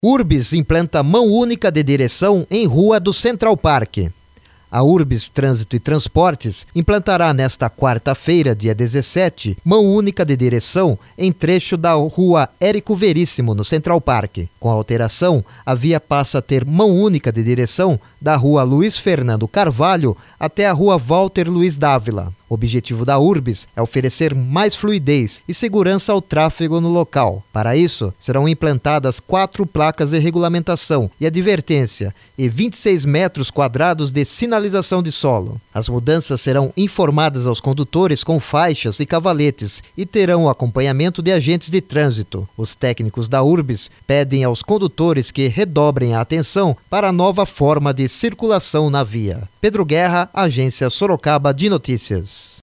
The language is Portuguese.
Urbis implanta mão única de direção em rua do Central Park. A Urbis Trânsito e Transportes implantará nesta quarta-feira, dia 17, mão única de direção em trecho da rua Érico Veríssimo, no Central Park. Com a alteração, a via passa a ter mão única de direção da rua Luiz Fernando Carvalho até a rua Walter Luiz Dávila. O objetivo da Urbis é oferecer mais fluidez e segurança ao tráfego no local. Para isso, serão implantadas 4 placas de regulamentação e advertência e 26 metros quadrados de sinalização de solo. As mudanças serão informadas aos condutores com faixas e cavaletes e terão o acompanhamento de agentes de trânsito. Os técnicos da Urbis pedem aos condutores que redobrem a atenção para a nova forma de circulação na via. Pedro Guerra, Agência Sorocaba de Notícias.